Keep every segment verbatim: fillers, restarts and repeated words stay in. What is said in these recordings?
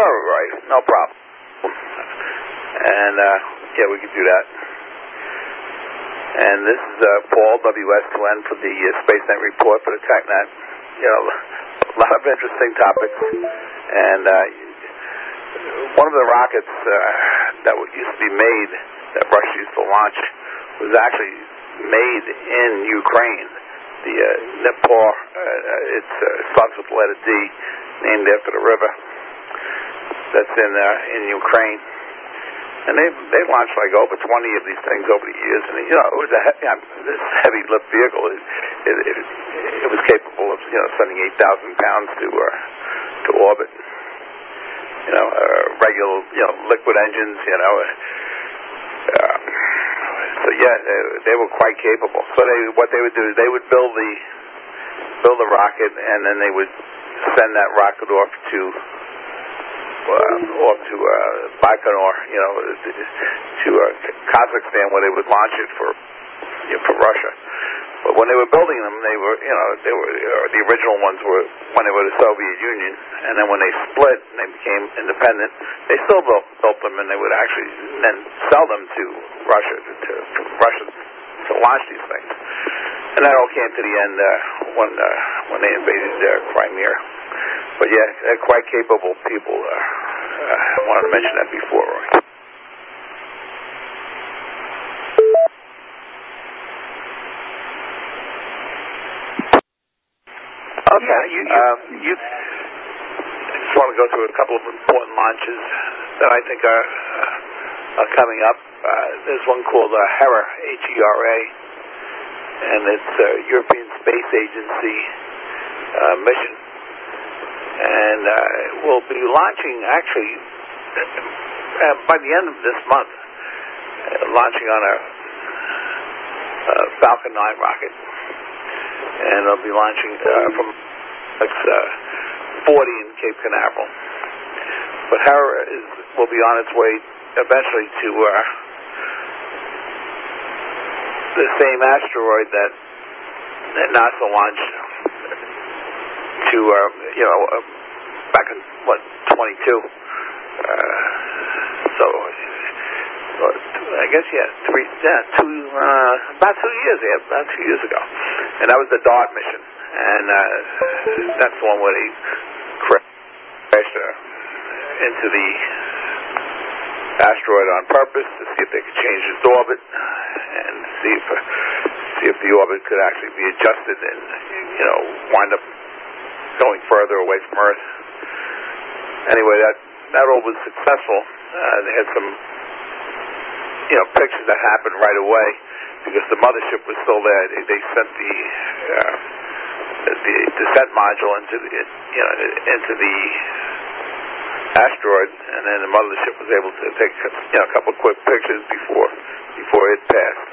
Sure, right. No problem. And, uh, yeah, we could do that. And this is uh, Paul, W S two N, for the uh, SpaceNet report for the TechNet. You know, a lot of interesting topics. And uh, one of the rockets uh, that used to be made, that Russia used to launch, was actually made in Ukraine. The uh, Dnipro, uh, it uh, starts with the letter D, named after the river that's in uh, in Ukraine. And they they launched like over twenty of these things over the years, and you know it was a he- you know, this heavy lift vehicle. It, it, it, it was capable of you know sending eight thousand pounds to uh, to orbit. You know, uh, regular you know liquid engines. You know, uh, so yeah, they, they were quite capable. So they what they would do is they would build the build a rocket, and then they would send that rocket off to. Uh, off to uh, Baikonur, you know, to uh, Kazakhstan, where they would launch it for you know, for Russia. But when they were building them, they were, you know, they were uh, the original ones were when they were the Soviet Union, and then when they split and they became independent, they still built, built them, and they would actually then sell them to Russia, to, to, to Russia to launch these things. And that all came to the end uh, when uh, when they invaded uh, Crimea. But yeah, they're quite capable people. Uh, I wanted to mention that before, Roy. Okay. Yeah, you, you, um, you I just want to go through a couple of important launches that I think are, uh, are coming up. Uh, there's one called uh, HERA, H E R A, and it's a European Space Agency uh, mission. And uh, we'll be launching, actually, uh, by the end of this month, uh, launching on a, a Falcon nine rocket. And they'll be launching uh, from uh, forty in Cape Canaveral. But HERA is, will be on its way eventually to uh, the same asteroid that, that NASA launched to, uh, you know, uh, back in, what, twenty-two. Uh, so, I guess, yeah, three, yeah, two, uh, about two years, yeah, about two years ago. And that was the DART mission. And uh, that's the one where they crashed uh, into the asteroid on purpose to see if they could change its orbit and see if, uh, see if the orbit could actually be adjusted and, you know, wind up going further away from Earth. Anyway, that that all was successful. Uh, they had some, you know, pictures that happened right away because the mothership was still there. They, they sent the uh, the descent module into the you know into the asteroid, and then the mothership was able to take you know a couple of quick pictures before before it passed.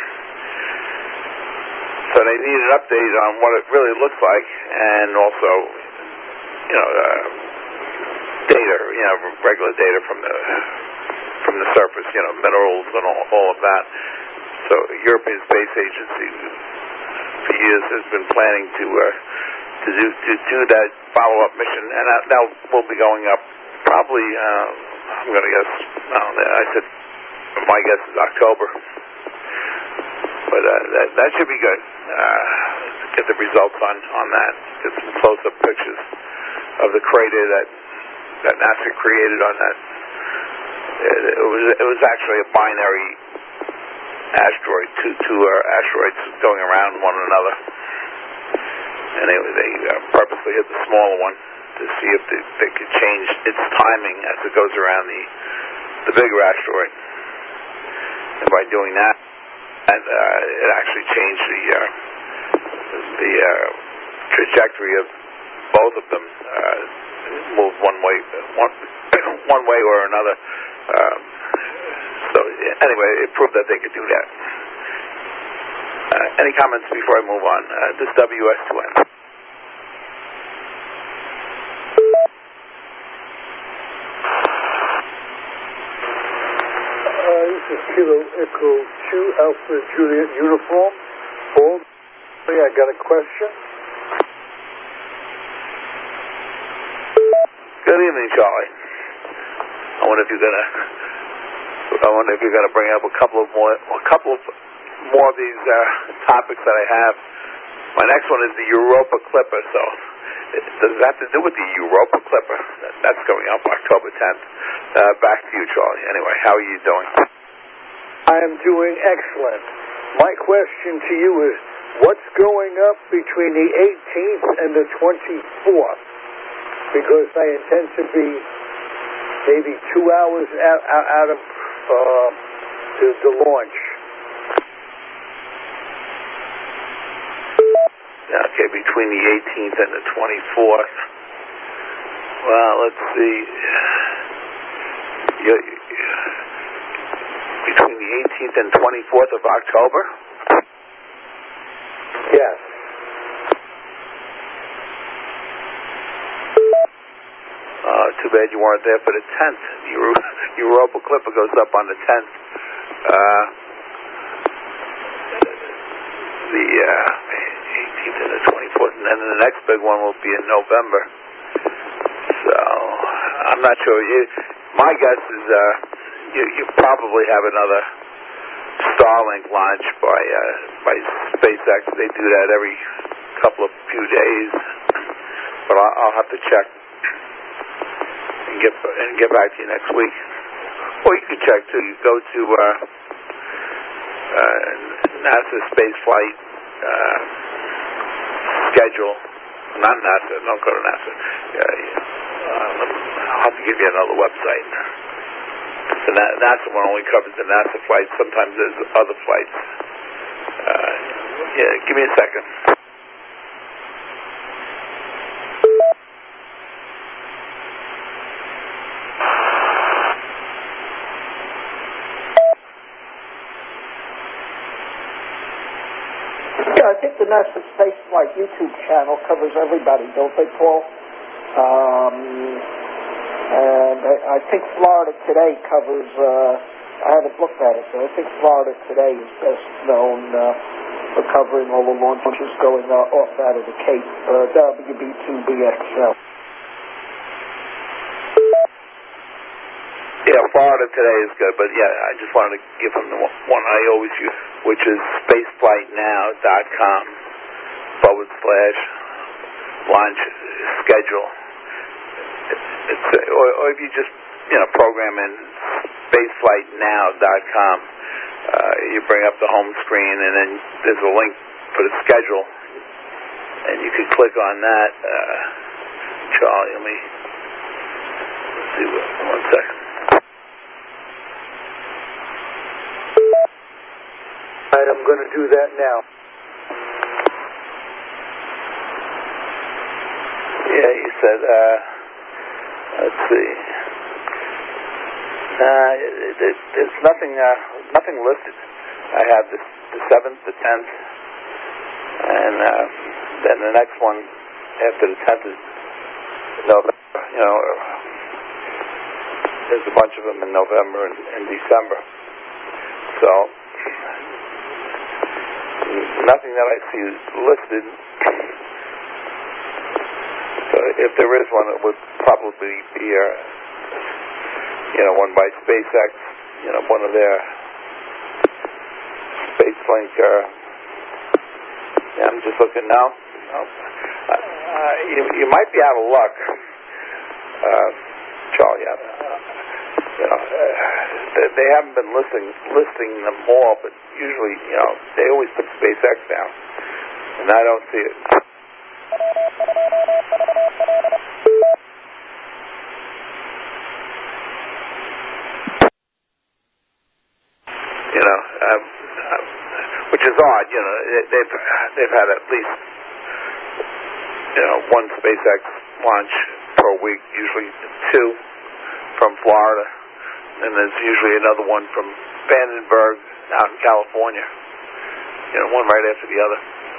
So they need an update on what it really looks like, and also, you know, uh, data, you know, regular data from the from the surface, you know, minerals and all, all of that. So the European Space Agency, for years, has been planning to uh, to do to do that follow-up mission, and that, that will be going up probably. Uh, I'm going to guess. No, I said my guess is October. But uh, that, that should be good. Uh, get the results on, on that. Get some close-up pictures of the crater that that NASA created on that. It, it was it was actually a binary asteroid, two two uh, asteroids going around one another, and they they uh, purposely hit the smaller one to see if they, they could change its timing as it goes around the the bigger asteroid. And by doing that. And uh, it actually changed the uh, the uh, trajectory of both of them. Uh, moved one way, one one way or another. Um, so anyway, it proved that they could do that. Uh, any comments before I move on? Uh, this W S two N. This is Kilo Echo two Alpha Juliet Uniform. Paul, I got a question. Good evening, Charlie. wonder if you're gonna. I wonder if you're gonna bring up a couple of more, a couple of more of these uh, topics that I have. My next one is the Europa Clipper. So, does it have to do with the Europa Clipper? That's coming up October tenth. Uh, back to you, Charlie. Anyway, how are you doing? I am doing excellent. My question to you is, what's going up between the eighteenth and the twenty-fourth? Because I intend to be maybe two hours out, out, out of uh, the, the launch. Okay, between the eighteenth and the twenty-fourth. Well, let's see. You're, between the eighteenth and twenty-fourth of October? Yes. Uh, too bad you weren't there for the tenth. Euro- Europa Clipper goes up on the tenth. Uh, the uh, eighteenth and the twenty-fourth, and then the next big one will be in November. So, I'm not sure. You, my guess is uh, you, you probably have another Starlink launch by uh, by SpaceX. They do that every couple of few days, but I'll, I'll have to check and get and get back to you next week. Or you can check too. You go to uh, uh, NASA space flight uh, schedule. Not NASA. Don't go to NASA. Uh, uh, I'll have to give you another website. The NASA one only covers the NASA flights. Sometimes there's other flights. Uh, yeah, give me a second. Yeah, I think the NASA Spaceflight YouTube channel covers everybody, don't they, Paul? Um, and I, I think Florida Today covers, uh, I haven't looked at it, but I think Florida Today is best known uh, for covering all the launches going uh, off out of the Cape, uh, W B two B X L. Yeah, Florida Today is good, but yeah, I just wanted to give them the one I always use, which is spaceflightnow.com forward slash launch schedule. It's, or, or if you just, you know, program in spaceflightnow dot com, uh, you bring up the home screen, and then there's a link for the schedule, and you can click on that. Uh, Charlie, let me see what, one second. I'm going to do that now. Yeah, you said, uh, let's see. Uh, it, it, there's nothing, uh, nothing listed. I have the, the seventh, the tenth, and uh, then the next one after the tenth is November. You know, there's a bunch of them in November and, and December. So, nothing that I see is listed. So if there is one, it would probably be, uh, you know, one by SpaceX, you know, one of their SpaceLink. Uh, yeah, I'm just looking now. No. Uh, uh, you, you might be out of luck, uh, Charlie. Uh, you know, uh, they, they haven't been listing listing them all, but usually, you know, they always put SpaceX down, and I don't see it. You know, um, um, which is odd. You know, they've they've had at least, you know, one SpaceX launch per week, usually two from Florida, and there's usually another one from Vandenberg out in California. You know, one right after the other.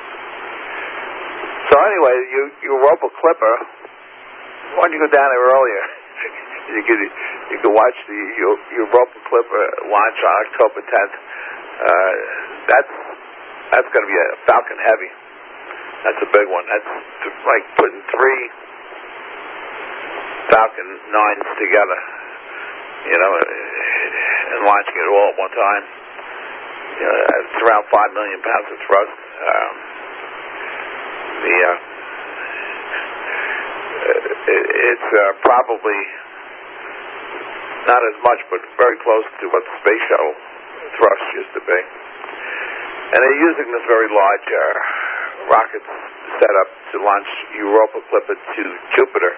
So anyway, you Europa Clipper. Why don't you go down there earlier? you could you could watch the Europa Clipper launch on October tenth. Uh, that's that's going to be a Falcon Heavy. That's a big one. That's like putting three Falcon nines together. you know, and launching it all at one time. You know, it's around five million pounds of thrust. Um, the uh, it, it's uh, probably not as much, but very close to what the space shuttle thrust used to be. And they're using this very large uh, rocket setup to launch Europa Clipper to Jupiter.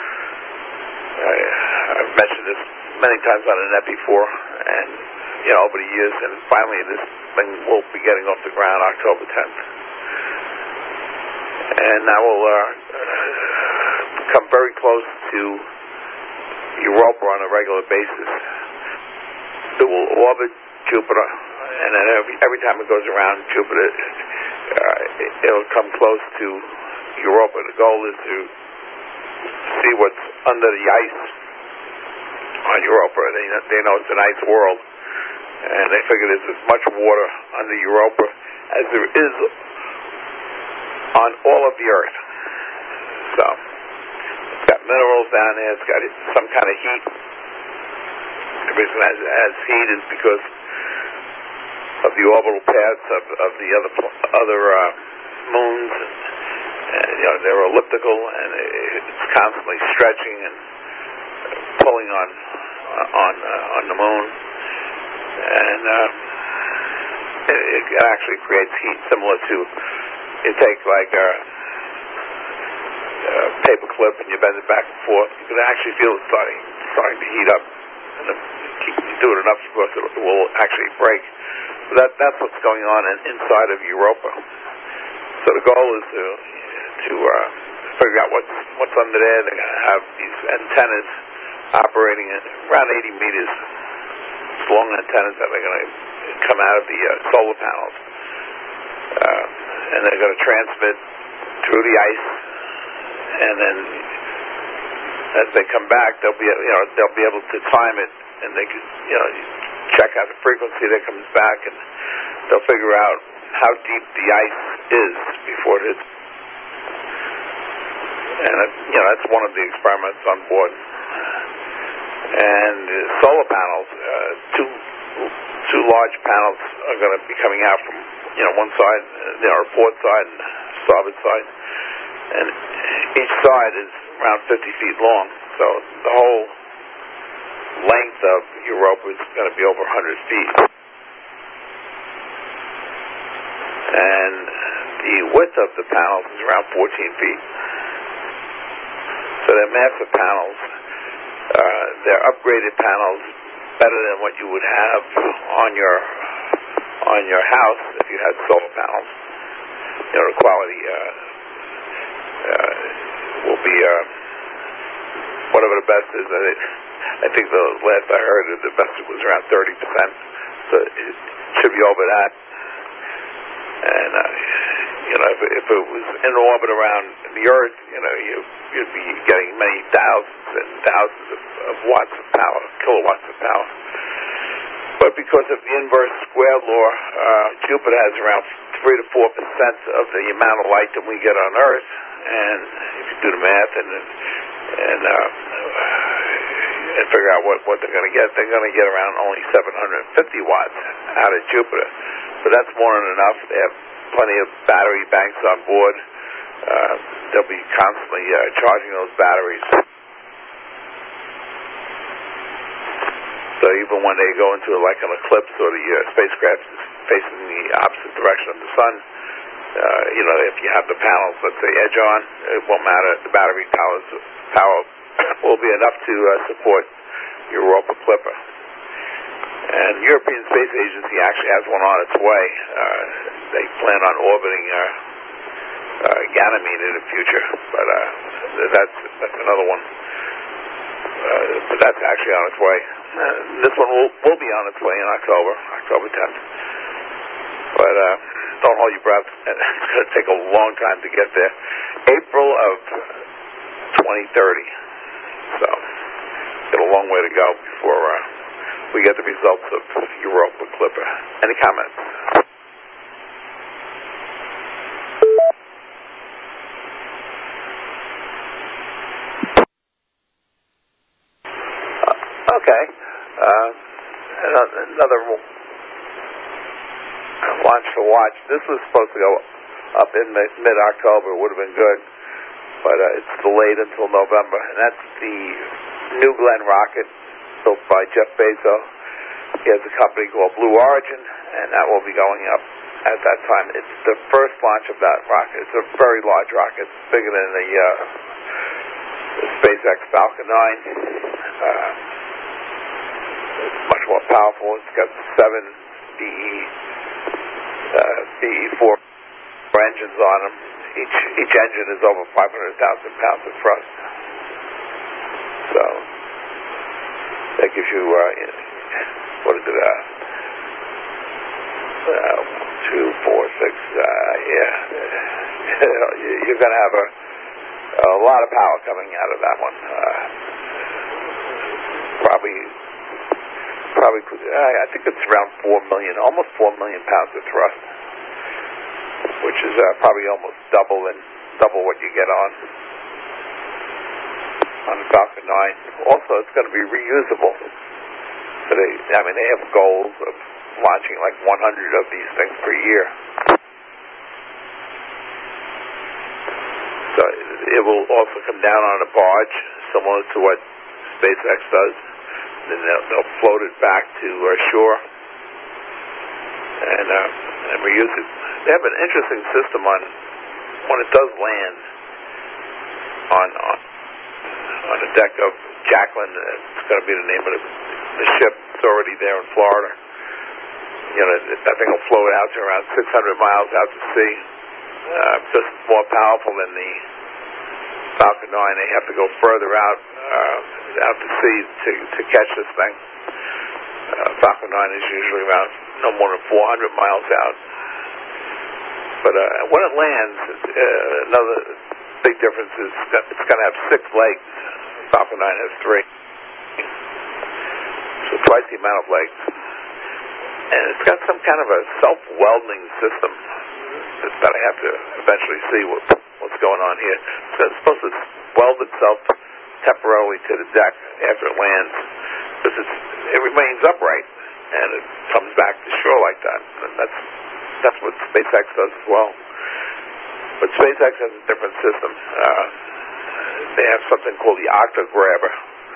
Uh, I've mentioned this many times on the net before, and you know, over the years, and finally this thing will be getting off the ground October tenth. And that will uh, come very close to Europa on a regular basis. It will orbit Jupiter, and then every, every time it goes around Jupiter, uh, it'll come close to Europa. The goal is to see what's under the ice on Europa. They, they know it's an ice world, and they figure there's as much water under Europa as there is on all of the Earth. So it's got minerals down there. It's got some kind of heat. The reason it has, it has heat is because of the orbital paths of, of the other other uh, moons. And, you know, they're elliptical, and it's constantly stretching and pulling on on uh, on the moon, and uh, it, it actually creates heat similar to, you take like a, a paper clip and you bend it back and forth. You can actually feel it starting starting to heat up, and if you do it enough, of course, it will actually break. But that that's what's going on in, inside of Europa. So the goal is to to uh, figure out what's what's under there. They're going to have these antennas operating at around eighty meters. It's long antennas that are going to come out of the uh, solar panels, uh, and they're going to transmit through the ice. And then, as they come back, they'll be you know they'll be able to time it, and they can you know check out the frequency that comes back, and they'll figure out how deep the ice is before it hits. And you know that's one of the experiments on board. And uh, solar panels, uh, two two large panels are going to be coming out from you know one side, you know, our port side and starboard side, and each side is around fifty feet long. So the whole length of Europa is going to be over one hundred feet, and the width of the panels is around fourteen feet. So they're massive panels. Uh, they're upgraded panels, better than what you would have on your on your house if you had solar panels. You know, the quality uh, uh, will be uh, whatever the best is. I, I think the last I heard, the best was around thirty percent. So it should be over that. And uh, you know, if, if it was in orbit around the Earth, you know, you, you'd be getting many thousands and thousands of, of watts of power, kilowatts of power. But because of the inverse square law, uh, Jupiter has around three to four percent of the amount of light that we get on Earth. And if you do the math and and uh, and figure out what, what they're going to get, they're going to get around only seven hundred fifty watts out of Jupiter. But that's more than enough. They have plenty of battery banks on board. Uh, they'll be constantly uh, charging those batteries. So even when they go into like an eclipse or the uh, spacecraft is facing the opposite direction of the sun, uh, you know, if you have the panels, let's say, edge on, it won't matter. The battery power power will be enough to uh, support your Europa Clipper. And the European Space Agency actually has one on its way. Uh, they plan on orbiting uh, uh, Ganymede in the future, but uh, that's that's another one. Uh, but that's actually on its way. Uh, this one will, will be on its way in October, October tenth. But uh, don't hold your breath. It's going to take a long time to get there. April of twenty thirty. So, got a long way to go before uh, we get the results of Europa Clipper. Any comments? Uh, okay. Uh, another launch to watch. This was supposed to go up in mid-October. It would have been good, but uh, it's delayed until November. And that's the New Glenn rocket built by Jeff Bezos. He has a company called Blue Origin, and that will be going up at that time. It's the first launch of that rocket. It's a very large rocket. It's bigger than the, uh, the SpaceX Falcon nine. Uh, it's much more powerful. It's got seven B E uh, B E four engines on them. Each each engine is over five hundred thousand pounds of thrust. So that gives you, uh, what is it, uh, uh, two, four, six, uh, yeah. You're going to have a, a lot of power coming out of that one. Uh, probably, probably, I think it's around four million, almost four million pounds of thrust, which is uh, probably almost double and double what you get on on the Falcon nine. Also, it's going to be reusable. So they, I mean, they have goals of launching like one hundred of these things per year. So it will also come down on a barge, similar to what SpaceX does. Then they'll, they'll float it back to uh, shore and, uh, and reuse it. They have an interesting system on when it does land on on, on the deck of Jacqueline. It's going to be the name of the, the ship. It's already there in Florida. You know, that thing will float out to around six hundred miles out to sea. Uh, just more powerful than the Falcon nine. They have to go further out uh, out to sea to to catch this thing. Uh, Falcon nine is usually around no more than four hundred miles out. But uh, when it lands, uh, another big difference is that it's going to have six legs. Falcon nine has three. So twice the amount of legs. And it's got some kind of a self-welding system that I have to eventually see what, what's going on here. So it's supposed to weld itself temporarily to the deck after it lands, because it's, it remains upright, and it comes back to shore like that. And that's that's what SpaceX does as well. But SpaceX has a different system. Uh, they have something called the Octograbber.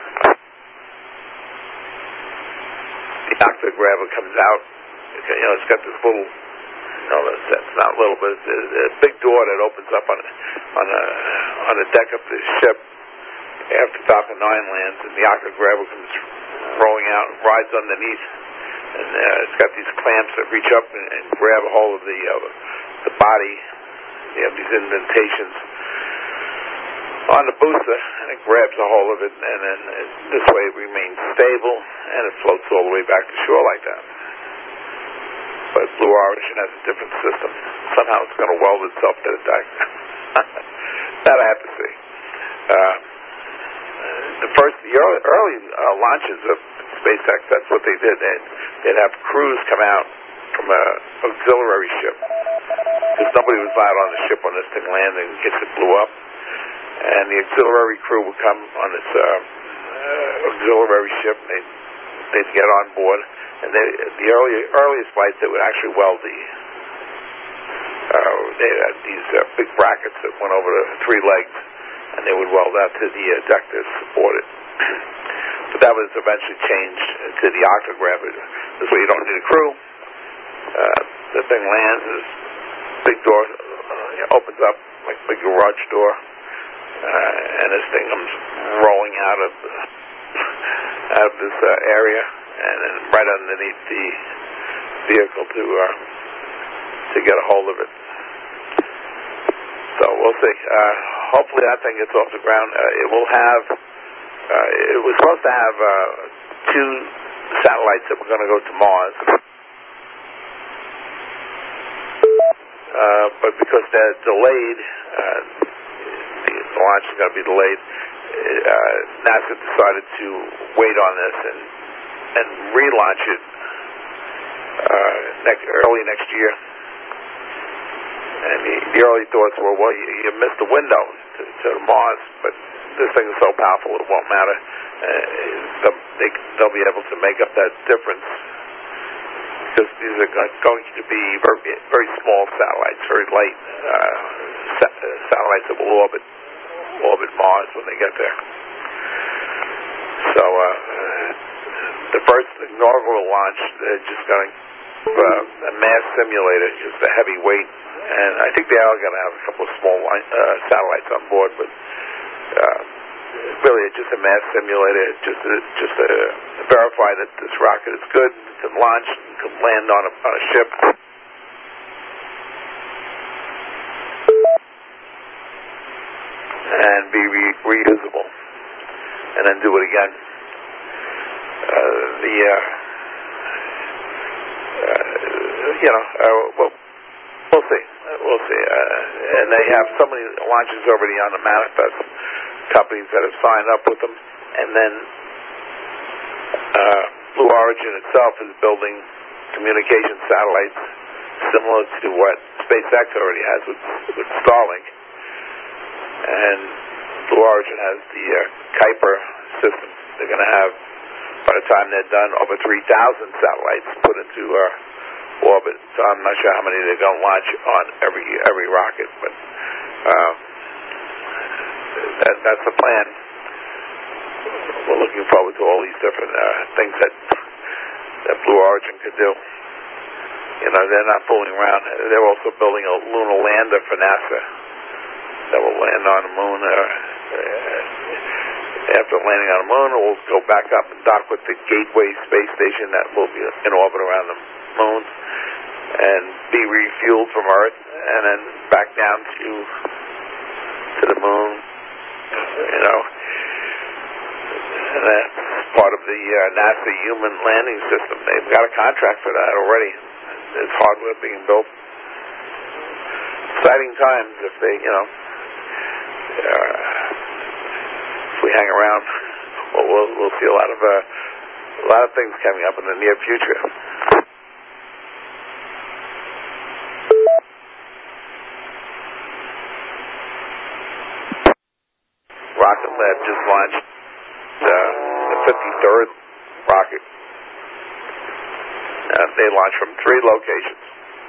The Octograbber comes out. You know, it's got this little, no, it's not little, but it's a big door that opens up on on a on the deck of the ship after Falcon nine lands, and the Octograbber comes rolling out and rides underneath, and uh, it's got these clamps that reach up and, and grab a hold of the uh, the body. You have these indentations on the booster, and it grabs a hold of it, and then it, this way it remains stable, and it floats all the way back to shore like that. But Blue Origin has a different system. Somehow it's going to weld itself to the deck. That I have to see. Uh, the first, the early, early uh, launches of SpaceX, that's what they did. They'd, they'd have crews come out from an auxiliary ship, because nobody was allowed on the ship when this thing landed in case it blew up. And the auxiliary crew would come on this uh, uh, auxiliary ship, and they'd, they'd get on board. And they, the early, earliest flights, they would actually weld the, uh, they had these uh, big brackets that went over the three legs, and they would weld that to the uh, deck to support it. But that was eventually changed to the Octograbber. This way you don't need a crew. Uh, the thing lands, this big door uh, opens up, like a big garage door, uh, and this thing comes rolling out of, out of this uh, area, and then right underneath the vehicle to uh, to get a hold of it. So we'll see. Uh, hopefully that thing gets off the ground. Uh, it will have, uh, it was supposed to have uh, two satellites that were going to go to Mars. Uh, but because they're delayed, uh, the launch is going to be delayed, uh, NASA decided to wait on this and and relaunch it uh, next, early next year. And the, the early thoughts were, well, you, you missed the window to, to Mars, but this thing is so powerful it won't matter. Uh, they'll, they, they'll be able to make up that difference because these are going to be very, very small satellites, very light uh, sa- satellites that will orbit orbit Mars when they get there. So uh, the first inaugural launch, they're just going to uh, a mass simulator, just a heavy weight, and I think they are going to have a couple of small line, uh, satellites on board, but uh, really it's just a mass simulator, just to, just to verify that this rocket is good, can launch, can land on a, on a ship. And be re- reusable, and then do it again. Uh, the, uh, uh, you know, uh, well, we'll see, we'll see. Uh, and they have so many launches already on the manifest, companies that have signed up with them, and then uh, Blue Origin itself is building communication satellites similar to what SpaceX already has with, with Starlink. And Blue Origin has the uh, Kuiper system. They're going to have, by the time they're done, over three thousand satellites put into uh, orbit. So I'm not sure how many they're going to launch on every every rocket, but uh, that, that's the plan. We're looking forward to all these different uh, things that that Blue Origin could do. You know, they're not fooling around. They're also building a lunar lander for NASA that will land on the moon. Uh, uh, after landing on the moon, it will go back up and dock with the Gateway space station that will be in orbit around the moon and be refueled from Earth and then back down to to the moon. You know, and that's part of the uh, NASA human landing system. They've got a contract for that already. There's hardware being built. Exciting times if they, you know, uh, if we hang around, well, we'll, we'll see a lot of uh, a lot of things coming up in the near future. Rocket Lab just launched uh, the fifty-third rocket. Uh, they launched from three locations.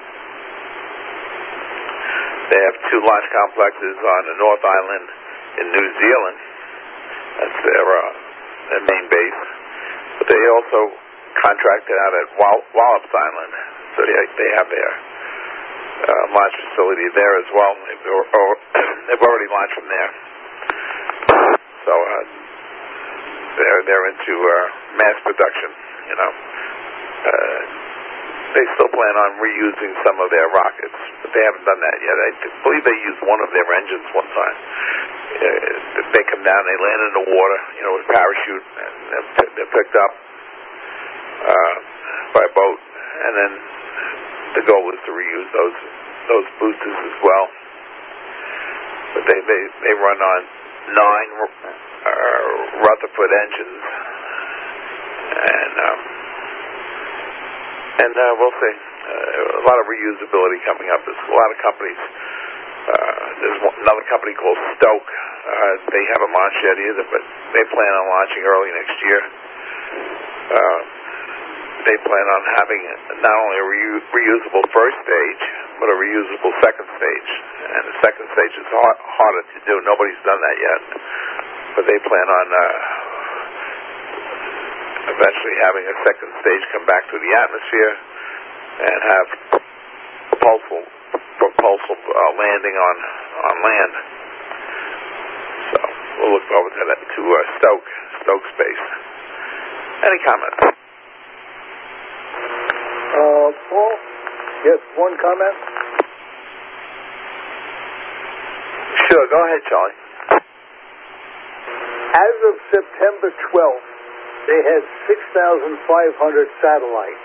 They have two launch complexes on the North Island in New Zealand. That's their, uh, their main base. But they also contracted out at Wall- Wallops Island, so they, they have their uh, launch facility there as well. They've, or, they've already launched from there. So uh, they're they're into uh, mass production. You know, uh, they still plan on reusing some of their rockets, but they haven't done that yet. I believe they used one of their engines one time. Uh, they come down, they land in the water, you know, with a parachute, and they're, they're picked up uh, by boat, and then the goal is to reuse those those boosters as well. But they they, they run on nine uh, Rutherford engines, and um, and uh, we'll see. Uh, a lot of reusability coming up. There's a lot of companies. Uh, there's one, another company called Stoke. Uh, they haven't launched yet either, but they plan on launching early next year. Uh, they plan on having not only a reu- reusable first stage, but a reusable second stage. And the second stage is hard, harder to do. Nobody's done that yet. But they plan on uh, eventually having a second stage come back to the atmosphere and have propulsive, propulsive uh, landing on, on land. So we'll look forward to that, to uh, Stoke, Stoke Space. Any comments? Uh, Paul? Yes, one comment? Sure, go ahead, Charlie. As of September twelfth, they had six thousand five hundred satellites.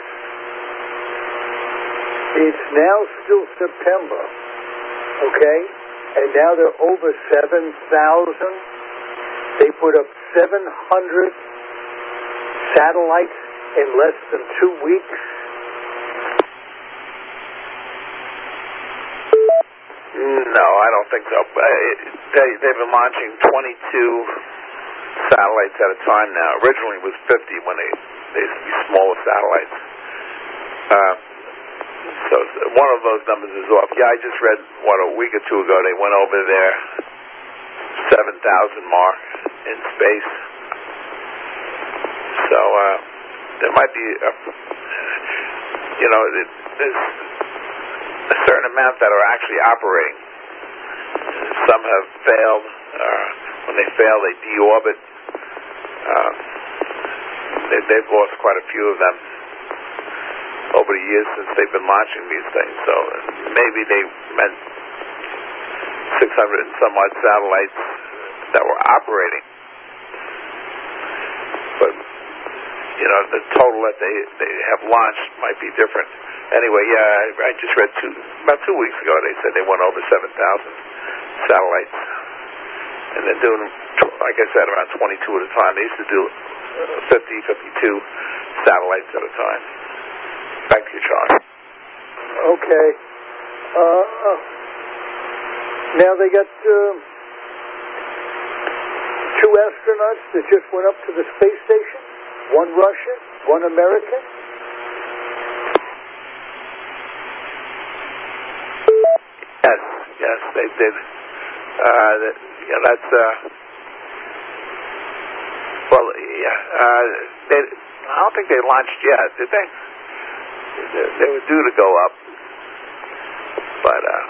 It's now still September, okay? And now they're over seven thousand. They put up seven hundred satellites in less than two weeks. No, I don't don't think so. Uh, they, they've been launching twenty-two satellites at a time now. Originally it was fifty when they, they used to be smaller satellites. Uh, so one of those numbers is off. Yeah, I just read, what, a week or two ago, they went over their seven thousand mark in space. So uh, there might be, a, you know, there's a certain amount that are actually operating. Some have failed. Uh, when they fail, they deorbit. Uh, they, they've lost quite a few of them over the years since they've been launching these things. So maybe they meant six hundred and some odd satellites that were operating. But, you know, the total that they, they have launched might be different. Anyway, yeah, I, I just read two, about two weeks ago, they said they went over seven thousand satellites. And they're doing, like I said, around twenty-two at a time. They used to do fifty, fifty-two satellites at a time. Back to you, Charlie. Okay. Uh, now they got uh, two astronauts that just went up to the space station. One Russian, one American. Yes, yes, they did. Uh, that, yeah, that's, uh, well, yeah, uh, they, I don't think they launched yet, did they? They, they were due to go up, but, uh,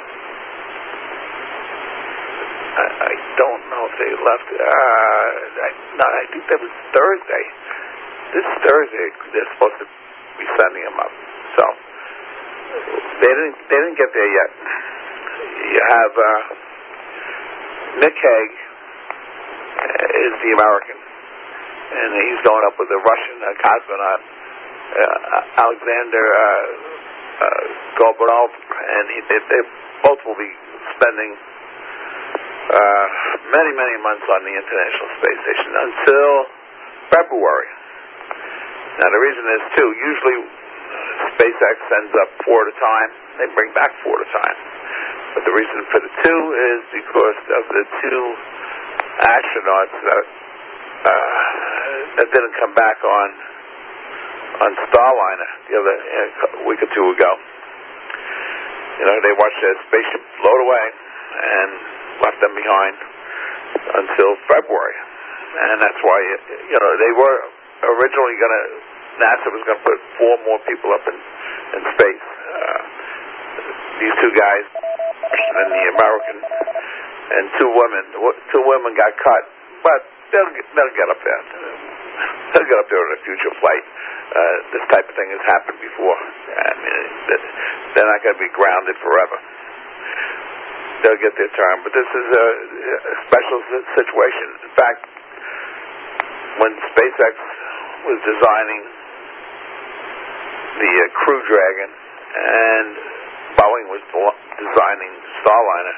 I, I don't know if they left, uh, I, no, I think that was Thursday. This Thursday, they're supposed to be sending them up, so, they didn't, they didn't get there yet. You have, uh, Nick Hague is the American, and he's going up with the Russian uh, cosmonaut uh, Alexander uh, uh, Gorbanov, and he, they, they both will be spending uh, many, many months on the International Space Station until February. Now, the reason is, too, usually SpaceX sends up four at a time. They bring back four at a time. But the reason for the two is because of the two astronauts that, uh, that didn't come back on on Starliner the other a week or two ago. You know, they watched their spaceship float away and left them behind until February. And that's why, you know, they were originally going to, NASA was going to put four more people up in, in space. Uh, these two guys, and the American, and two women. Two women got cut, but they'll get, they'll get up there. They'll get up there on a future flight. Uh, this type of thing has happened before. I mean, they're not going to be grounded forever. They'll get their turn, but this is a, a special situation. In fact, when SpaceX was designing the uh, Crew Dragon and Boeing was designing Starliner,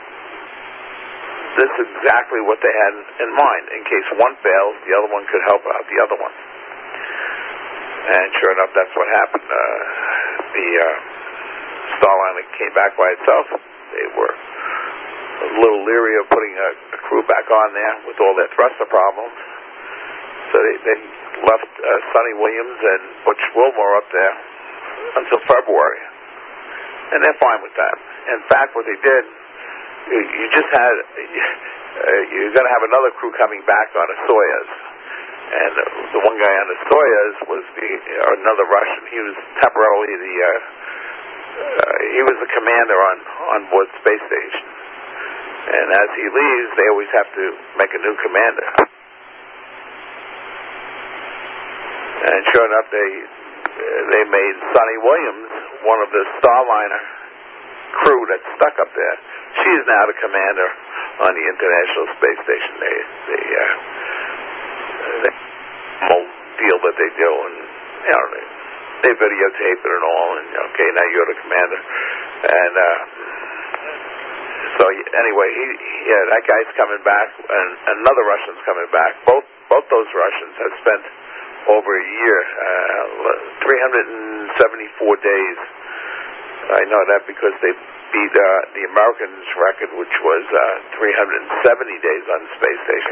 this is exactly what they had in mind. In case one fails, the other one could help out the other one. And sure enough, that's what happened. Uh, the uh, Starliner came back by itself. They were a little leery of putting a, a crew back on there with all their thruster problems. So they, they left uh, Sonny Williams and Butch Wilmore up there until February. And they're fine with that. In fact, what they did, you, you just had, uh, you're going to have another crew coming back on a Soyuz. And uh, the one guy on the Soyuz was the, uh, another Russian. He was temporarily the, uh, uh, he was the commander on, on board Space Station. And as he leaves, they always have to make a new commander. And sure enough, they they made Sonny Williams one of the Starliner crew that's stuck up there. She is now the commander on the International Space Station. They they uh, the whole deal that they do, and you know they, they videotape it and all. And okay, now you're the commander. And uh, so anyway, he yeah, that guy's coming back, and another Russian's coming back. Both both those Russians have spent over a year, uh, three hundred seventy-four days. I know that because they beat uh, the Americans' record, which was uh, three hundred seventy days on the space station.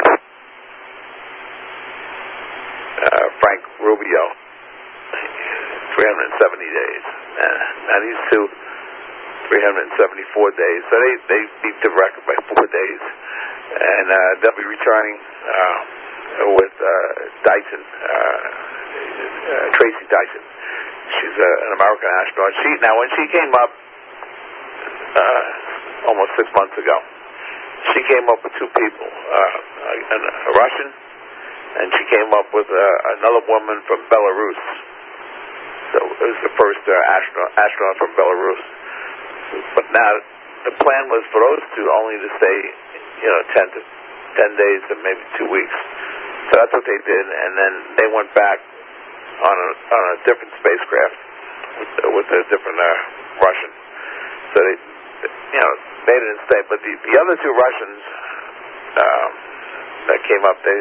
Uh, Frank Rubio, three hundred seventy days. Uh, now these two, three hundred seventy-four days. So they, they beat the record by four days. And uh, they'll be returning uh, with uh, Dyson, uh, uh, Tracy Dyson. She's a, an American astronaut. She Now, when she came up uh, almost six months ago, she came up with two people, uh, a, a Russian, and she came up with uh, another woman from Belarus. So it was the first uh, astronaut, astronaut from Belarus. But now the plan was for those two only to stay, you know, ten to ten days to maybe two weeks. So that's what they did, and then they went back on a, on a different spacecraft with, with a different uh, Russian. So they, you know, they didn't stay. But the, the other two Russians um, that came up, they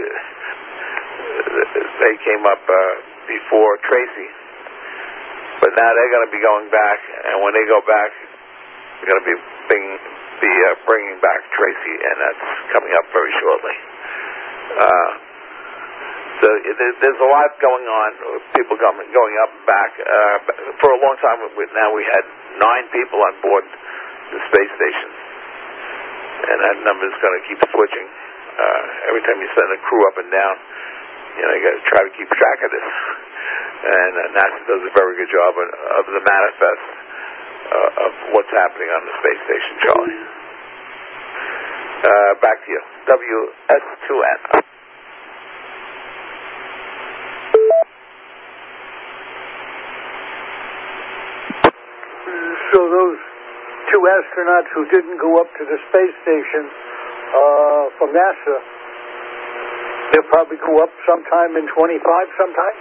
they came up uh, before Tracy. But now they're going to be going back, and when they go back, they're going to be bring, be uh, bringing back Tracy, and that's coming up very shortly. Uh, so there's a lot going on. People coming, going up and back. Uh, for a long time, now we had nine people on board the space station, and that number is going to keep switching. Uh, every time you send a crew up and down, you know, you got to try to keep track of this. And uh, NASA does a very good job of, of the manifest uh, of what's happening on the space station, Charlie. Uh, back to you. W S two N. So those two astronauts who didn't go up to the space station uh, from NASA, they'll probably go up sometime in twenty-five sometime?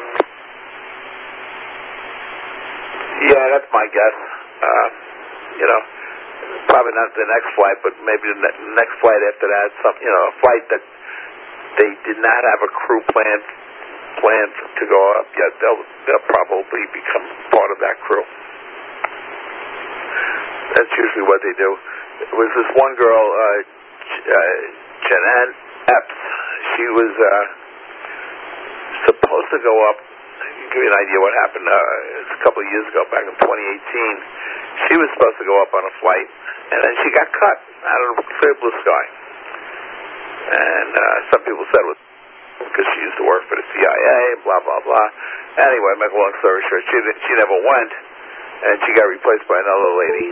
Yeah, that's my guess. Uh, you know, probably not the next flight, but maybe the ne- next flight after that. Some, you know, a flight that they did not have a crew plan planned to go up yet. They'll they'll probably become part of that crew. That's usually what they do. There was this one girl, uh, Ch- uh, Jeanette Epps. She was uh, supposed to go up. Give you an idea what happened uh, a couple of years ago, back in twenty eighteen. She was supposed to go up on a flight, and then she got cut out of the clear blue sky. And uh, some people said it was because she used to work for the C I A, blah, blah, blah. Anyway, make a long story short, she, she never went, and she got replaced by another lady.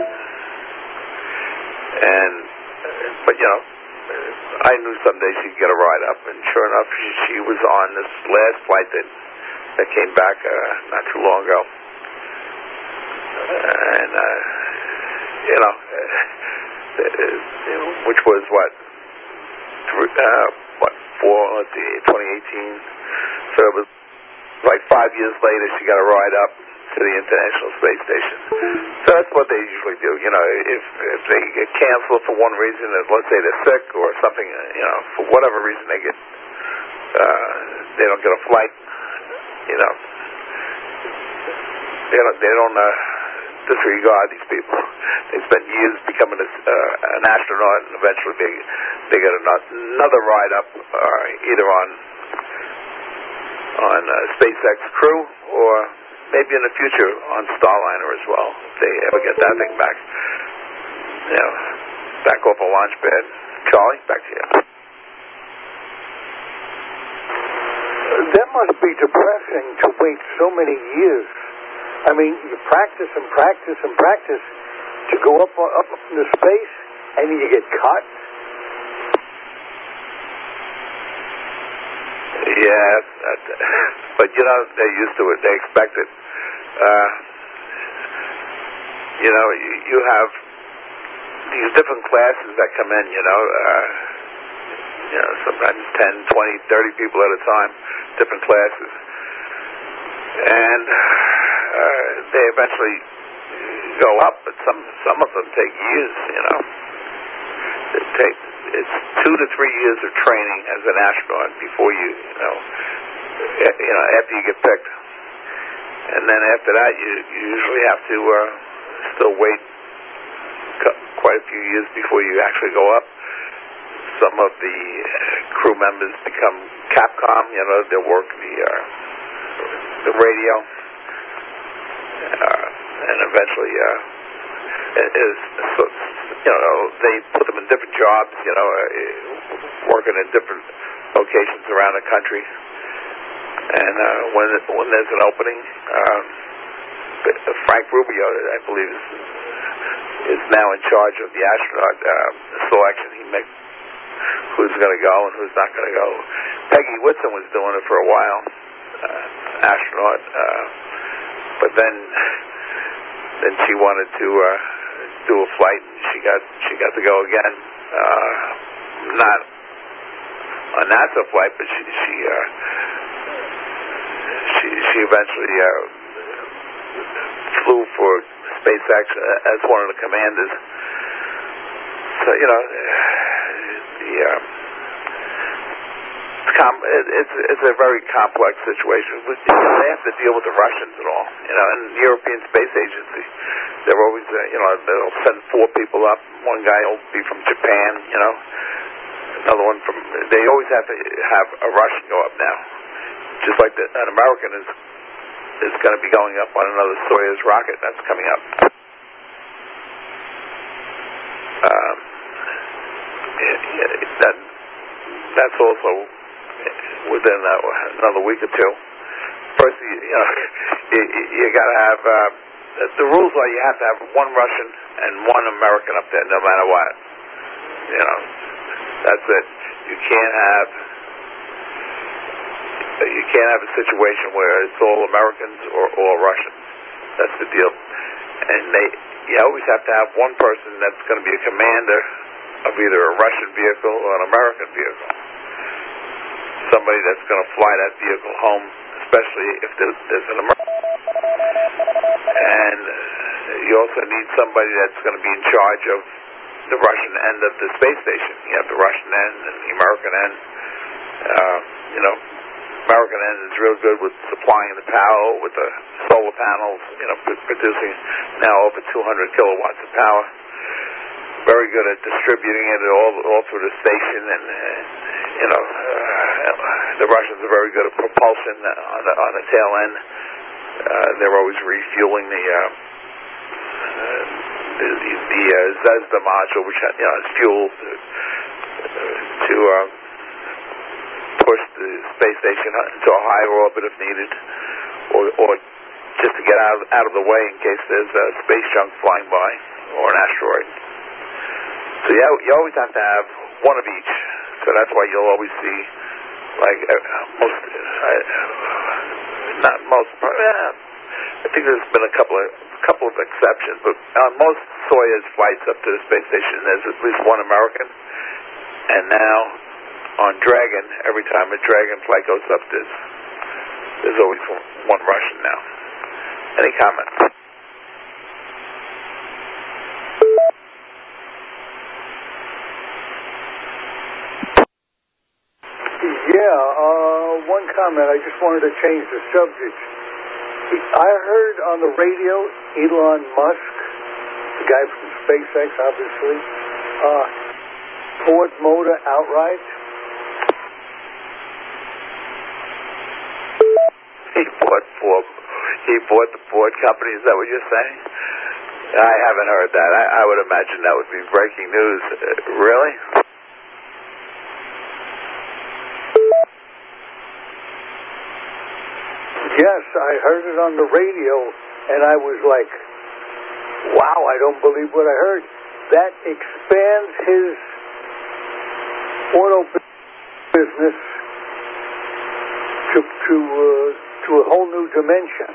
And, but, you know, I knew someday she'd get a ride up, and sure enough, she, she was on this last flight that that came back uh, not too long ago. And, uh, you know, uh, which was what, uh, what, four, let's see, twenty eighteen. So it was like five years later she got a ride up to the International Space Station. So that's what they usually do. You know, if, if they get canceled for one reason, let's say they're sick or something, you know, for whatever reason they get, uh, they don't get a flight. You know, they don't, they don't uh, disregard these people. They spend years becoming a, uh, an astronaut, and eventually they they get another ride up, uh, either on on uh, SpaceX Crew or maybe in the future on Starliner as well, if they ever get that thing back. You know, back off a launch pad. Charlie, back to you. That must be depressing to wait so many years. I mean, you practice and practice and practice to go up up into space, and then you get cut. Yeah, that, but you know, they're used to it. They expect it. Uh, you know, you, you have these different classes that come in, you know, uh, you know, sometimes ten, twenty, thirty people at a time, different classes. And uh, they eventually go up, but some some of them take years, you know. It takes, it's two to three years of training as an astronaut before you, you know, you know, after you get picked. And then after that, you, you usually have to uh, still wait quite a few years before you actually go up. Some of the crew members become Capcom, you know, they work the uh, the radio, uh, and eventually, uh, it is, so, you know, they put them in different jobs, you know, uh, working in different locations around the country. And uh, when when there's an opening, um, Frank Rubio, I believe, is, is now in charge of the astronaut uh, selection. He makes who's going to go and who's not going to go. Peggy Whitson was doing it for a while, uh, astronaut, uh, but then then she wanted to uh, do a flight, and she got she got to go again. Uh, not a NASA flight, but she she uh, she, she eventually uh, flew for SpaceX as one of the commanders. So you know. The, uh, it's, com- it, it's it's a very complex situation. They have to deal with the Russians and all, you know. And the European Space Agency, they're always, uh, you know, they'll send four people up. One guy will be from Japan, you know. Another one from. They always have to have a Russian go up now, just like the, an American is is going to be going up on another Soyuz rocket that's coming up. Um, That that's also within uh, another week or two. First, you, you know, you, you got to have uh, the rules are you have to have one Russian and one American up there, no matter what. You know, that's it. You can't have you can't have a situation where it's all Americans or all Russians. That's the deal. And they you always have to have one person that's going to be a commander of either a Russian vehicle or an American vehicle. Somebody that's going to fly that vehicle home, especially if there's, there's an American. And you also need somebody that's going to be in charge of the Russian end of the space station. You have the Russian end and the American end. Uh, you know, American end is real good with supplying the power with the solar panels, you know, producing now over two hundred kilowatts of power. Very good at distributing it all all through the station, and uh, you know uh, the Russians are very good at propulsion on the on the tail end. Uh, they're always refueling the uh, uh, the, the, the uh, Zvezda module, which you know is fuel to, to uh, push the space station into a higher orbit if needed, or or just to get out out of the way in case there's a space junk flying by or an asteroid. So you, you always have to have one of each. So that's why you'll always see, like, uh, most, uh, not most, uh, I think there's been a couple of couple of exceptions, but on most Soyuz flights up to the space station, there's at least one American. And now, on Dragon, every time a Dragon flight goes up, there's, there's always one Russian now. Any comments? Yeah, uh, one comment. I just wanted to change the subject. I heard on the radio Elon Musk, the guy from SpaceX, obviously, uh, Ford Motor outright. He bought Ford. He bought the Ford company. Is that what you're saying? I haven't heard that. I, I would imagine that would be breaking news. Uh, really? Yes, I heard it on the radio, and I was like, wow, I don't believe what I heard. That expands his auto business to to uh, to a whole new dimension.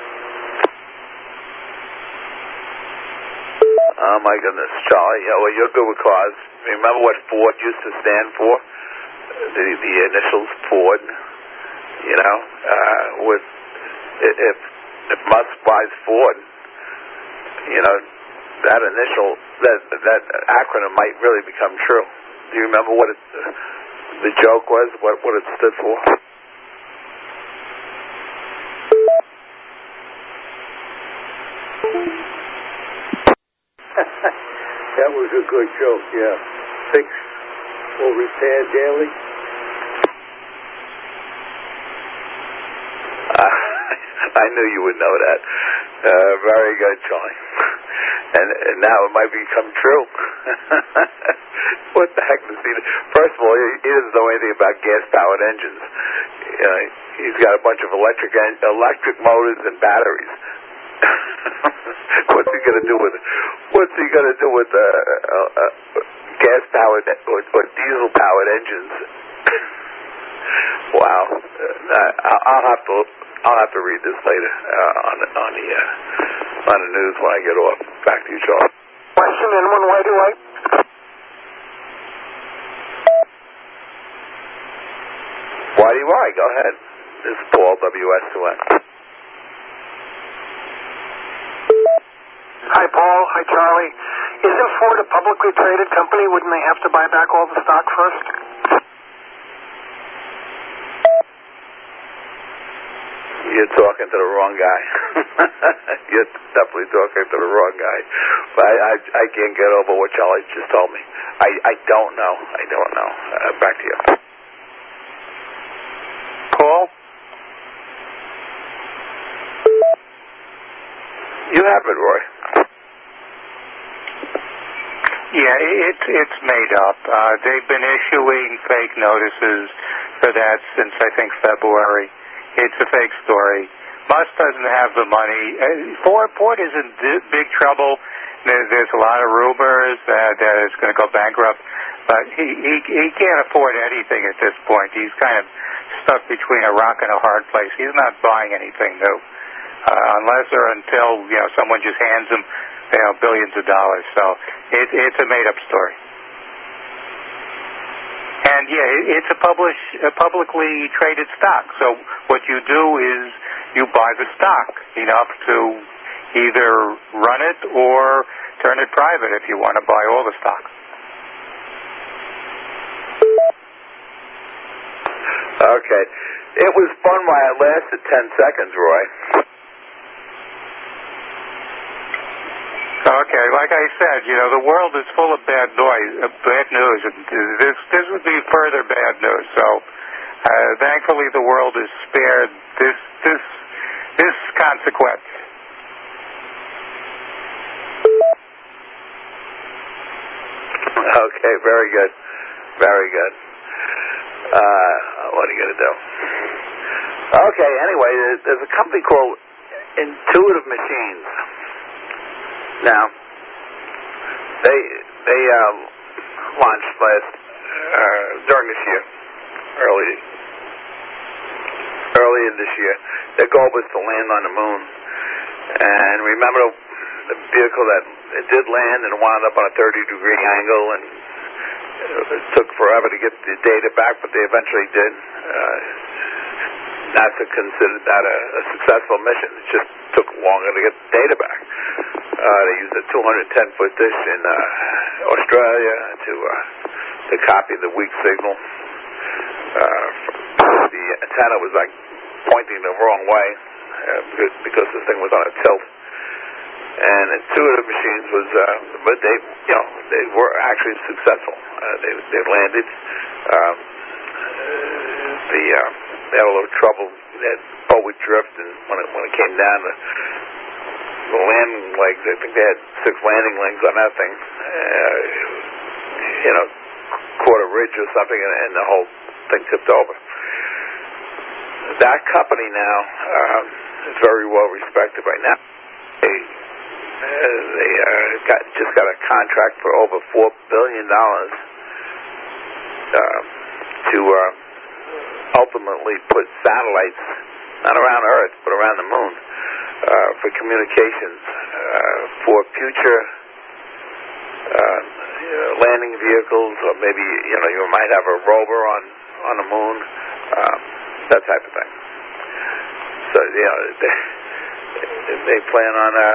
Oh my goodness, Charlie. Yeah, well, you're good with cars. Remember what Ford used to stand for? The the initials Ford. You know, uh, with if if Musk buys Ford, you know, that initial that that acronym might really become true. Do you remember what it, the joke was? What what it stood for? That was a good joke, yeah. Fix or repair daily. I knew you would know that. Uh, very good, Charlie. And, and now it might become true. What the heck does he? First of all, he, he doesn't know anything about gas-powered engines. You know, he's got a bunch of electric en- electric motors and batteries. What's he going to do with? What's he going to do with uh, uh, uh, gas-powered or, or diesel-powered engines? Wow. Uh, I'll have to. I'll have to read this later uh, on the on the uh, on the news when I get off. Back to you, Charles. Question in one way to way. Why do you why? Go ahead. This is Paul W S two N. Hi, Paul. Hi, Charlie. Isn't Ford a publicly traded company? Wouldn't they have to buy back all the stock first? You're talking to the wrong guy. You're definitely talking to the wrong guy. But I, I, I can't get over what Charlie just told me. I, I don't know. I don't know. Uh, back to you. Paul? You have it, Roy. Yeah, it's it's made up. Uh, they've been issuing fake notices for that since, I think, February. It's a fake story. Musk doesn't have the money. Ford, Ford is in big trouble. There, there's a lot of rumors that, that it's going to go bankrupt. But he, he he can't afford anything at this point. He's kind of stuck between a rock and a hard place. He's not buying anything new, uh, unless or until you know someone just hands him you know billions of dollars. So it, it's a made-up story. And yeah, it's a publish a publicly traded stock. So what you do is you buy the stock enough to either run it or turn it private if you want to buy all the stock. Okay. It was fun while it lasted ten seconds, Roy. Okay, like I said, you know, the world is full of bad noise, uh, bad news, and this this would be further bad news. So, uh, thankfully, the world is spared this this this consequence. Okay, very good, very good. Uh, what are you gonna do? Okay, anyway, there's a company called Intuitive Machines. Now, they they uh, launched last uh, during this year, early early in this year. Their goal was to land on the moon, and remember the, the vehicle that it did land and wound up on a thirty degree angle, and it took forever to get the data back, but they eventually did. Uh, NASA considered that a, a successful mission. It just took longer to get the data back. Uh, they used a two hundred ten foot dish in uh, Australia to uh, to copy the weak signal. Uh, the antenna was like pointing the wrong way uh, because, because the thing was on a tilt. And Intuitive Machines was, uh, but they, you know, they were actually successful. Uh, they they landed. Um, the uh, they had a little trouble. They had forward drift, and when it when it came down, the, the landing legs, I think they had six landing legs on that thing. Uh, you know, caught a ridge or something, and, and the whole thing tipped over. That company now um, is very well respected right now. They uh, they uh, got just got a contract for over four billion dollars uh, to uh, ultimately put satellites not around Earth but around the moon uh, for communications uh, for future uh, you know, landing vehicles, or maybe you know you might have a rover on on the moon, uh, that type of thing. So you know they, they plan on uh,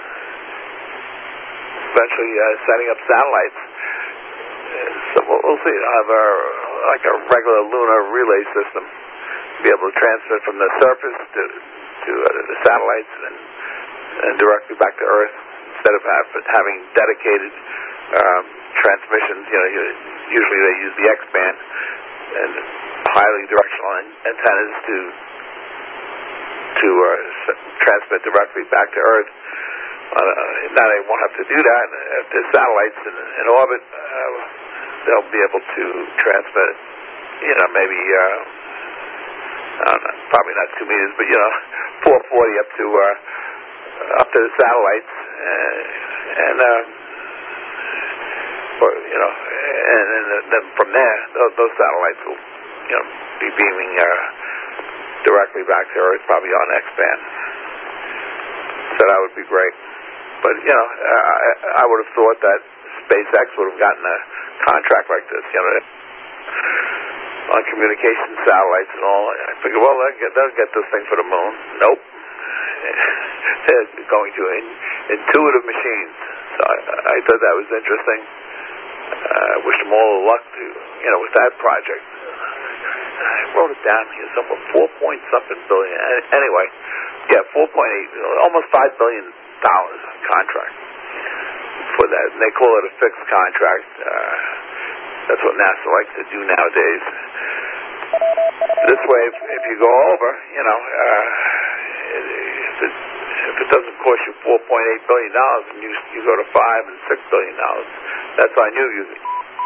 eventually uh, setting up satellites. So we'll, we'll see. I'll have a like a regular lunar relay system, be able to transfer from the surface to to uh, the satellites and, and directly back to Earth, instead of have, having dedicated um, transmissions. You know, you, usually they use the X-band and highly directional an- antennas to to uh, s- transmit directly back to Earth. Uh, now they won't have to do that. If there's satellites in, in orbit, uh, they'll be able to transmit, you know, maybe, uh, I don't know, probably not two meters, but, you know, four forty up to uh, up to the satellites. Uh, and, uh, or, you know, and, and then from there, those, those satellites will, you know, be beaming uh, directly back to Earth, probably on X-band. So that would be great. But, you know, I, I would have thought that SpaceX would have gotten a contract like this, you know, on communication satellites and all. I figured, well, they'll get, they'll get this thing for the moon. Nope. They're going to in, intuitive machines. So I, I thought that was interesting. I uh, wish them all the luck to, you know, with that project. I wrote it down here somewhere, four point something billion. Anyway, yeah, four point eight, almost five billion dollars contract for that. And they call it a fixed contract. Uh, that's what NASA likes to do nowadays. This way, if, if you go over, you know, uh, if it if it doesn't cost you four point eight billion dollars, and you you go to five and six billion dollars, that's on you. You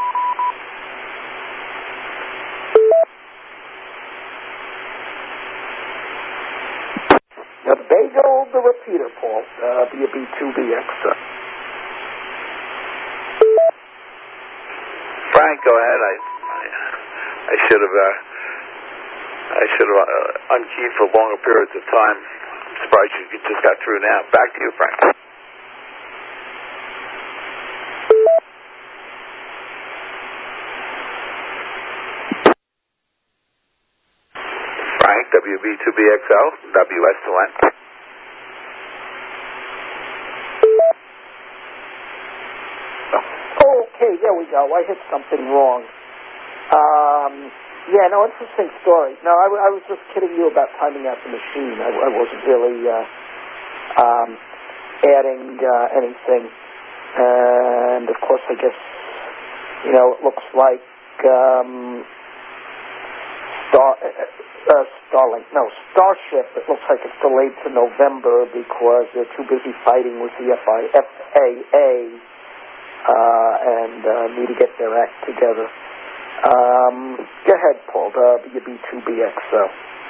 The bagel, the repeater, Paul, uh, W B two B X. Uh. Frank, go ahead. I I, I should have uh, I should have uh, unkeyed for longer periods of time. I'm surprised you just got through now. Back to you, Frank. Frank, W B two B X L, W S to N. Okay, there we go. I hit something wrong. Um, yeah, no, interesting story. No, I, I was just kidding you about timing out the machine. I, I wasn't really uh, um, adding uh, anything. And, of course, I guess, you know, it looks like um, Star, uh, uh, Starlink, no, Starship, it looks like it's delayed to November because they're too busy fighting with the F A A. Uh, and uh, need to get their act together. Um, go ahead, Paul, W B two B X. So.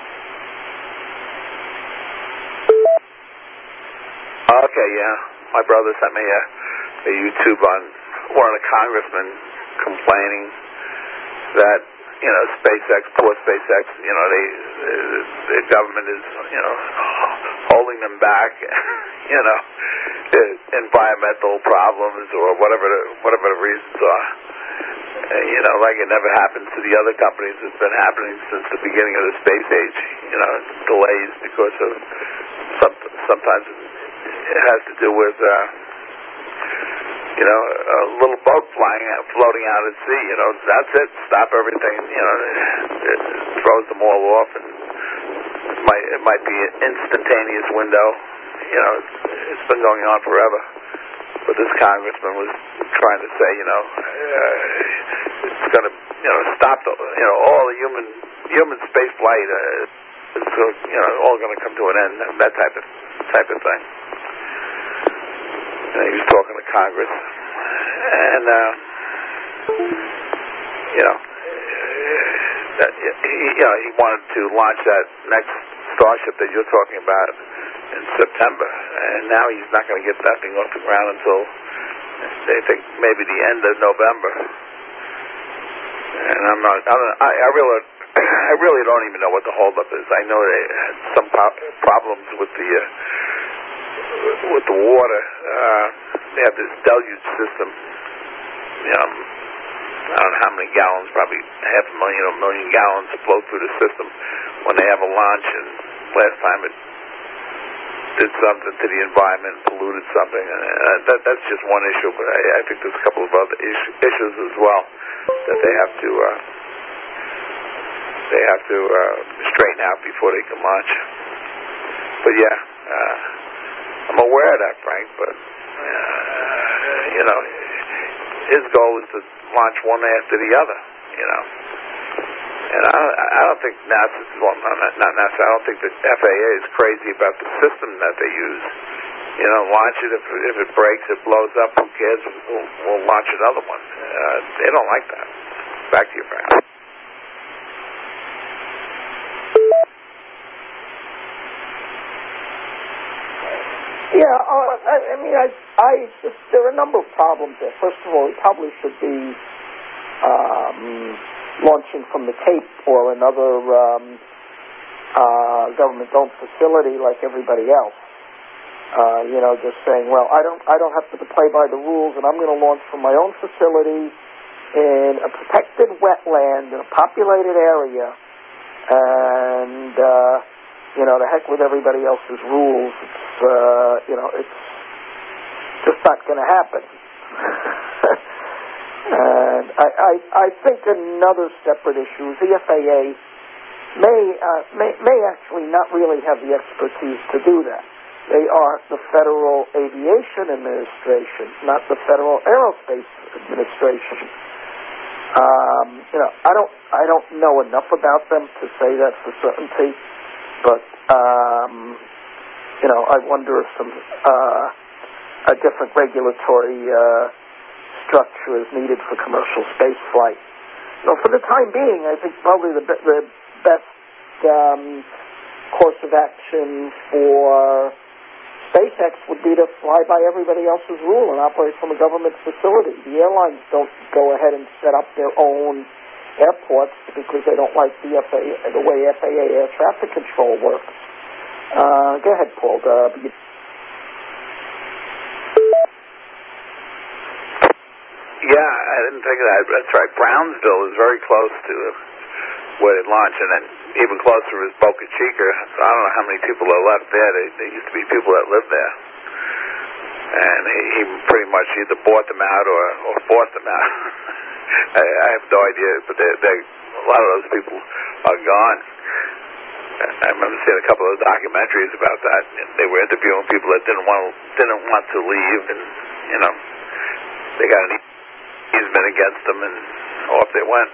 Okay, yeah. My brother sent me a, a YouTube on one of the congressmen complaining that, you know, SpaceX, poor SpaceX, you know, they, the government is, you know, holding them back, you know, environmental problems or whatever the, whatever the reasons are. Uh, you know, like it never happens to the other companies. It's been happening since the beginning of the space age. You know, delays because of some, sometimes it has to do with, uh, you know, a little boat flying out, floating out at sea. You know, that's it. Stop everything. You know, it throws them all off, and it might it might be an instantaneous window. You know, it's, it's been going on forever. But this congressman was trying to say, you know, uh, it's going to, you know, stop the, you know, all the human human space flight. Uh, it's, you know, all going to come to an end. That type of type of thing. And he was talking to Congress, and uh, you know, that, he, you know, he wanted to launch that next Starship that you're talking about in September, and now he's not going to get that thing off the ground until they think maybe the end of November. And I'm not, I, don't, I, I really, I really don't even know what the holdup is. I know they had some po- problems with the uh, with the water. Uh, they have this deluge system. You know, I don't know how many gallons, probably half a million or a million gallons flow through the system when they have a launch. And last time it did something to the environment, polluted something. And uh, that, that's just one issue, but I, I think there's a couple of other issue, issues as well that they have to uh, they have to uh, straighten out before they can launch. But yeah, uh, I'm aware of that, Frank. But uh, you know, his goal is to launch one after the other, you know. And I, I don't think NASA, well, not, not NASA, I don't think the F A A is crazy about the system that they use. You know, launch it, if, if it breaks, it blows up, who cares? We'll, we'll launch another one. Uh, they don't like that. Back to you, Frank. Yeah, uh, I, I mean, I, I just, there are a number of problems there. First of all, it probably should be um, launching from the Cape or another um, uh, government-owned facility like everybody else. Uh, you know, just saying, well, I don't, I don't have to play by the rules, and I'm going to launch from my own facility in a protected wetland in a populated area, and uh, you know, the heck with everybody else's rules. It's, uh, you know, it's just not going to happen. And I, I, I think another separate issue is the F A A may, uh, may, may actually not really have the expertise to do that. They are the Federal Aviation Administration, not the Federal Aerospace Administration. Um, you know, I don't, I don't know enough about them to say that for certainty, but um, you know, I wonder if some uh, a different regulatory uh, structure is needed for commercial space flight. You know, for the time being, I think probably the the best um, course of action for SpaceX would be to fly by everybody else's rule and operate from a government facility. The airlines don't go ahead and set up their own airports because they don't like the F A A, the way F A A air traffic control works. Uh, go ahead, Paul. Uh, yeah, I didn't think of that. That's right. Brownsville is very close to where they launch, and then even closer is Boca Chica. So I don't know how many people are left there. There, there used to be people that lived there. And he, he pretty much either bought them out or, or forced them out. I, I have no idea, but they, they, a lot of those people are gone. I remember seeing a couple of documentaries about that. They were interviewing people that didn't want didn't want to leave, and you know, they got an easement against them, and off they went.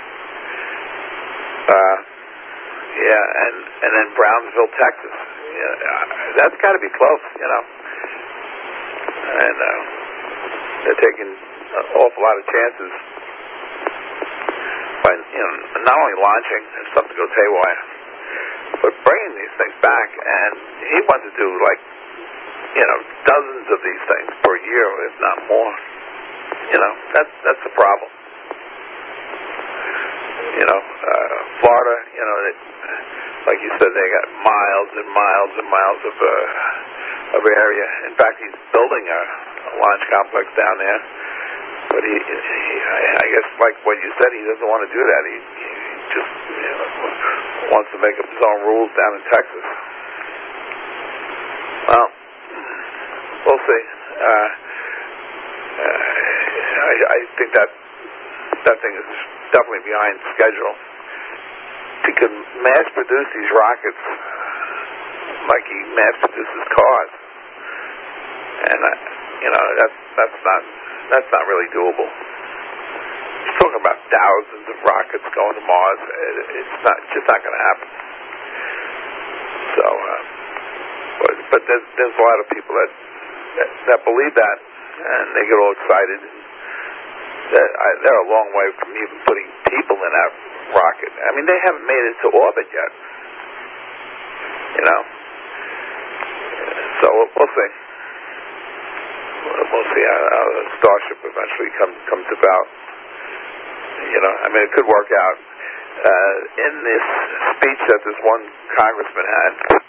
Uh, yeah, and and then Brownsville, Texas. Yeah, that's got to be close, you know. And uh, they're taking an awful lot of chances by, you know, not only launching if something goes haywire, but bringing these things back. And he wants to do like, you know, dozens of these things per year, if not more. You know, that's that's the problem. You know, uh, Florida, you know, it, like you said, they got miles and miles and miles of uh, of area. In fact, he's building a, a launch complex down there. But he, he, I guess, like what you said, he doesn't want to do that. He, he just, you know, wants to make up his own rules down in Texas. Well, we'll see. Uh, uh, I, I think that that thing is definitely behind schedule. He could mass produce these rockets like he mass produces cars, and uh, you know, that's that's not that's not really doable. He's talking about thousands of rockets going to Mars. It's not it's just not going to happen. So, uh, but but there's there's a lot of people that that, that believe that, and they get all excited. That I, they're a long way from even putting people in that rocket. I mean, they haven't made it to orbit yet. You know. So we'll, we'll see. We'll see how, how the Starship eventually comes comes about. You know, I mean, it could work out. Uh, in this speech that this one congressman had,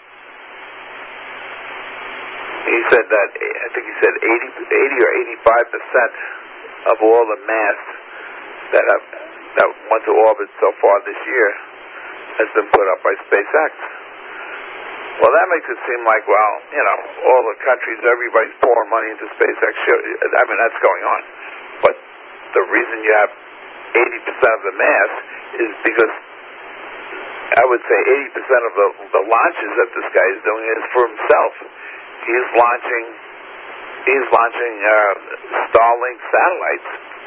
he said that I think he said eighty, eighty or eighty-five percent of all the mass that have that went to orbit so far this year has been put up by SpaceX. Well, that makes it seem like, well, you know, all the countries, everybody's pouring money into SpaceX. I mean, that's going on. But the reason you have eighty percent of the mass is because I would say eighty percent of the, the launches that this guy is doing is for himself. He's launching, he's launching uh, Starlink satellites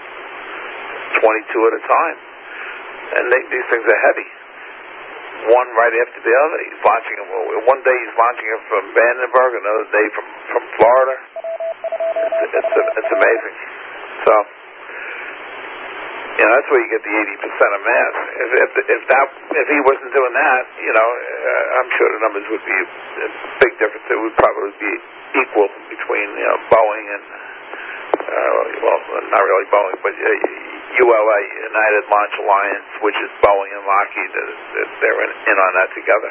twenty-two at a time. And they, these things are heavy. One right after the other. He's launching them. One day he's launching them from Vandenberg, another day from, from Florida. It's, it's, it's amazing. So, you know, that's where you get the eighty percent of mass. If, if, if, that, if he wasn't doing that, you know, uh, I'm sure the numbers would be a big difference. It would probably be equal between, you know, Boeing and, uh, well, not really Boeing, but uh, U L A, United Launch Alliance, which is Boeing and Lockheed. They're in, in on that together.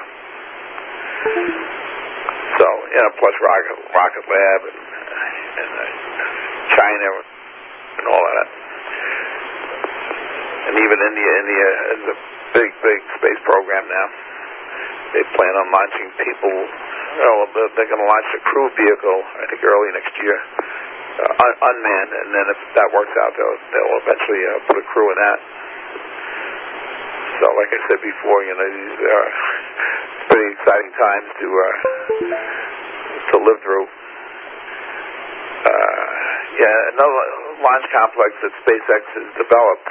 So, you know, plus Rocket, Rocket Lab and, and uh, China and all of that. And even India, India is a big, big space program now. They plan on launching people. Well, they're going to launch a crew vehicle, I think, early next year, uh, un- unmanned. And then if that works out, they'll, they'll eventually uh, put a crew in that. So, like I said before, you know, these are pretty exciting times to uh, to live through. Uh, yeah, another launch complex that SpaceX has developed,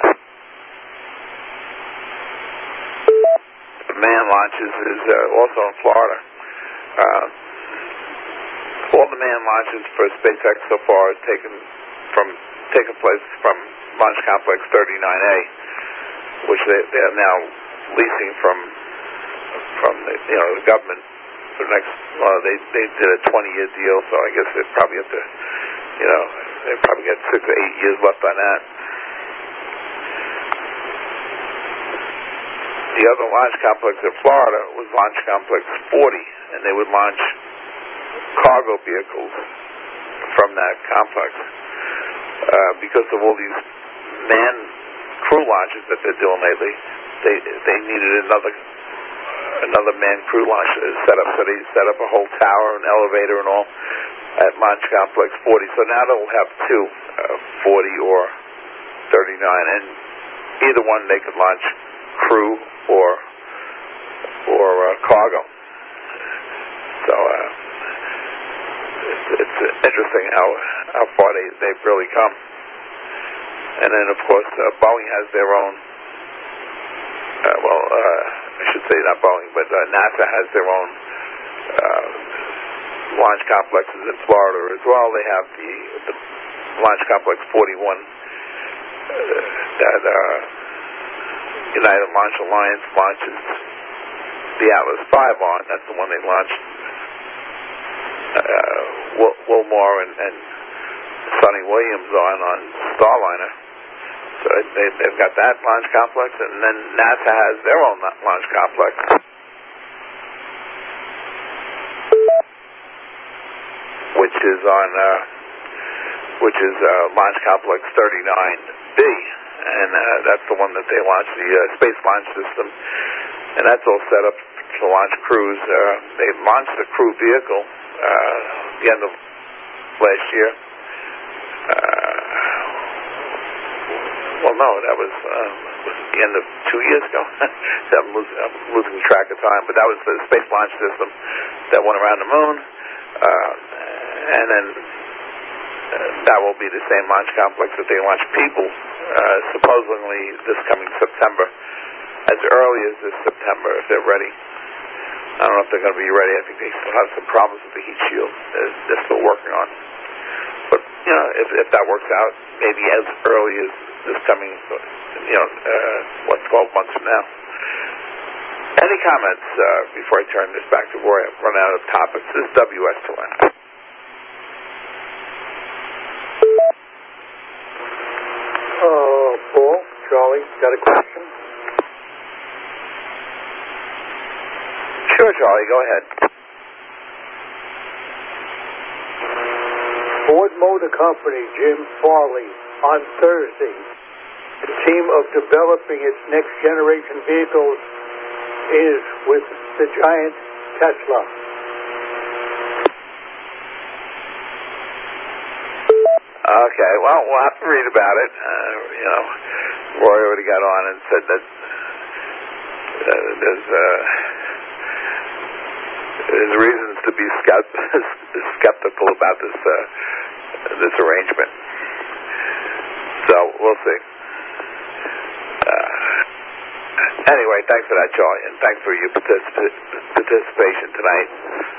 manned launches, is uh, also in Florida. Uh, all the manned launches for SpaceX so far have taken from taken place from Launch Complex thirty-nine A, which they, they are now leasing from from the, you know, the government for the next. Well, they they did a twenty-year deal, so I guess they probably have to, you know, they probably got six or eight years left on that. The other launch complex in Florida was Launch Complex forty, and they would launch cargo vehicles from that complex. Uh, because of all these manned crew launches that they're doing lately, they they needed another another manned crew launch set up. So they set up a whole tower, an elevator, and all at Launch Complex forty. So now they'll have two, uh, forty or thirty-nine, and either one they could launch crew or or uh, cargo. So uh, it's, it's interesting how how far they they've really come. And then of course uh, Boeing has their own. Uh, well, uh, I should say not Boeing, but uh, NASA has their own uh, launch complexes in Florida as well. They have the, the Launch Complex forty-one uh, that. Uh, United Launch Alliance launches the Atlas five on. That's the one they launched uh, Wil- Wilmore and, and Sonny Williams on on Starliner. So they, they've got that launch complex, and then NASA has their own launch complex, which is on uh, which is uh, Launch Complex thirty-nine B. And uh, that's the one that they launched, the uh, Space Launch System. And that's all set up to launch crews. Uh, they launched a crew vehicle uh, at the end of last year. Uh, well, no, that was, uh, was the end of two years ago. I'm, losing, I'm losing track of time. But that was the Space Launch System that went around the moon. Uh, and then uh, that will be the same launch complex that they launch people. Uh, supposedly this coming September, as early as this September, if they're ready. I don't know if they're going to be ready. I think they still have some problems with the heat shield they're, they're still working on. But, you know, if, if that works out, maybe as early as this coming, you know, uh, what, twelve months from now. Any comments uh, before I turn this back to Roy? I've run out of topics. This is W S two N. Uh, Paul, Charlie, got a question? Sure, Charlie, go ahead. Ford Motor Company, Jim Farley, on Thursday, the team of developing its next generation vehicles is with the giant Tesla. Okay, well, we'll have to read about it. Uh, you know, Roy already got on and said that uh, there's, uh, there's reasons to be skeptical about this uh, this arrangement. So we'll see. Anyway, thanks for that, Charlie, and thanks for your particip- participation tonight.